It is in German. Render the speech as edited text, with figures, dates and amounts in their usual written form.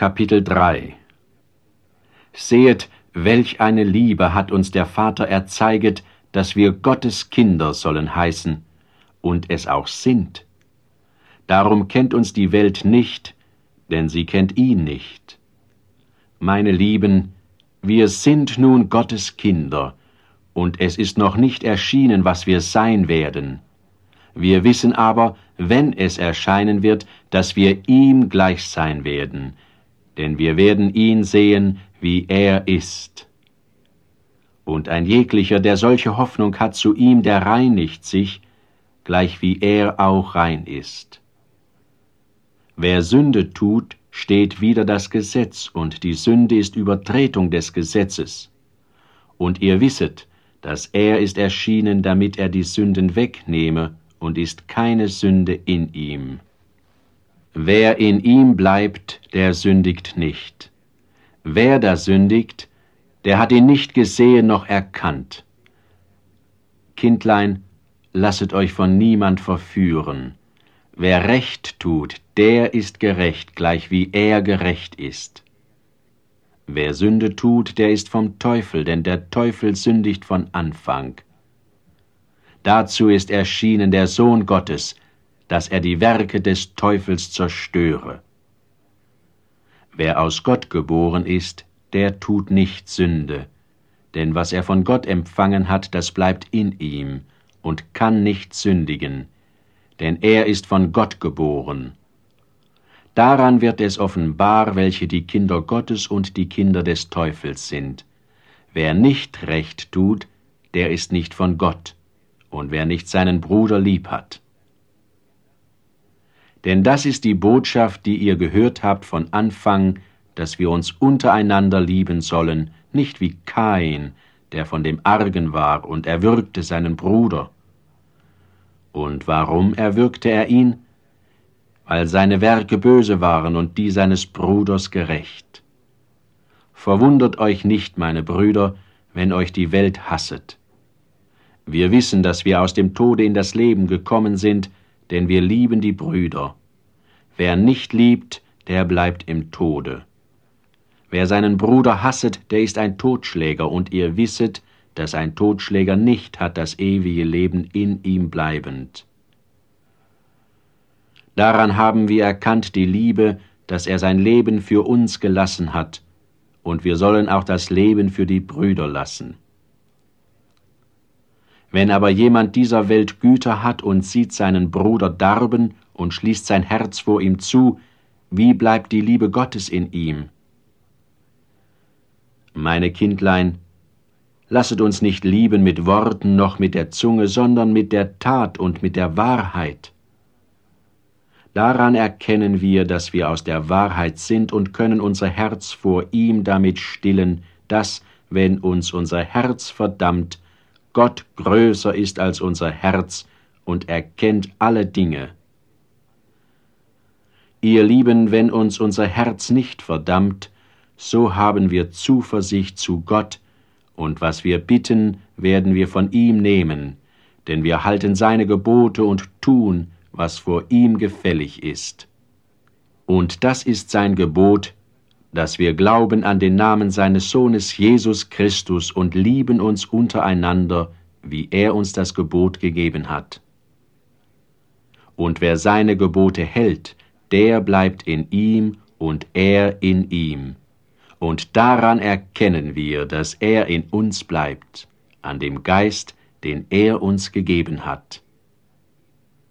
Kapitel 3 Sehet, welch eine Liebe hat uns der Vater erzeiget, dass wir Gottes Kinder sollen heißen, und es auch sind. Darum kennt uns die Welt nicht, denn sie kennt ihn nicht. Meine Lieben, wir sind nun Gottes Kinder, und es ist noch nicht erschienen, was wir sein werden. Wir wissen aber, wenn es erscheinen wird, dass wir ihm gleich sein werden, denn wir werden ihn sehen, wie er ist. Und ein jeglicher, der solche Hoffnung hat zu ihm, der reinigt sich, gleich wie er auch rein ist. Wer Sünde tut, steht wider das Gesetz, und die Sünde ist Übertretung des Gesetzes. Und ihr wisset, dass er ist erschienen, damit er die Sünden wegnehme, und ist keine Sünde in ihm. Wer in ihm bleibt, der sündigt nicht. Wer da sündigt, der hat ihn nicht gesehen noch erkannt. Kindlein, lasset euch von niemand verführen. Wer Recht tut, der ist gerecht, gleich wie er gerecht ist. Wer Sünde tut, der ist vom Teufel, denn der Teufel sündigt von Anfang. Dazu ist erschienen der Sohn Gottes, dass er die Werke des Teufels zerstöre. Wer aus Gott geboren ist, der tut nicht Sünde, denn was er von Gott empfangen hat, das bleibt in ihm und kann nicht sündigen, denn er ist von Gott geboren. Daran wird es offenbar, welche die Kinder Gottes und die Kinder des Teufels sind. Wer nicht Recht tut, der ist nicht von Gott, und wer nicht seinen Bruder lieb hat. Denn das ist die Botschaft, die ihr gehört habt von Anfang, dass wir uns untereinander lieben sollen, nicht wie Kain, der von dem Argen war und erwürgte seinen Bruder. Und warum erwürgte er ihn? Weil seine Werke böse waren und die seines Bruders gerecht. Verwundert euch nicht, meine Brüder, wenn euch die Welt hasset. Wir wissen, dass wir aus dem Tode in das Leben gekommen sind, denn wir lieben die Brüder. Wer nicht liebt, der bleibt im Tode. Wer seinen Bruder hasset, der ist ein Totschläger, und ihr wisset, dass ein Totschläger nicht hat das ewige Leben in ihm bleibend. Daran haben wir erkannt die Liebe, dass er sein Leben für uns gelassen hat, und wir sollen auch das Leben für die Brüder lassen. Wenn aber jemand dieser Welt Güter hat und sieht seinen Bruder darben und schließt sein Herz vor ihm zu, wie bleibt die Liebe Gottes in ihm? Meine Kindlein, lasset uns nicht lieben mit Worten noch mit der Zunge, sondern mit der Tat und mit der Wahrheit. Daran erkennen wir, dass wir aus der Wahrheit sind und können unser Herz vor ihm damit stillen, dass, wenn uns unser Herz verdammt, Gott größer ist als unser Herz und erkennt alle Dinge. Ihr Lieben, wenn uns unser Herz nicht verdammt, so haben wir Zuversicht zu Gott, und was wir bitten, werden wir von ihm nehmen, denn wir halten seine Gebote und tun, was vor ihm gefällig ist. Und das ist sein Gebot, dass wir glauben an den Namen seines Sohnes Jesus Christus und lieben uns untereinander, wie er uns das Gebot gegeben hat. Und wer seine Gebote hält, der bleibt in ihm und er in ihm. Und daran erkennen wir, dass er in uns bleibt, an dem Geist, den er uns gegeben hat.